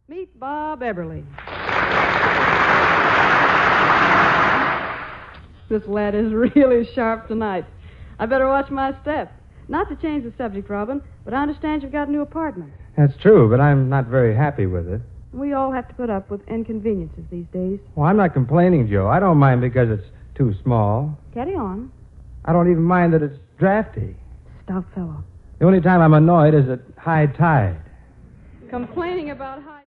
Meet Bob Eberly. This lad is really sharp tonight. I better watch my step. Not to change the subject, Robin, but I understand you've got a new apartment. That's true, but I'm not very happy with it. We all have to put up with inconveniences these days. Well, I'm not complaining, Joe. I don't mind because it's too small. Carry on. I don't even mind that it's drafty. Stout fellow. The only time I'm annoyed is at high tide. Complaining about high...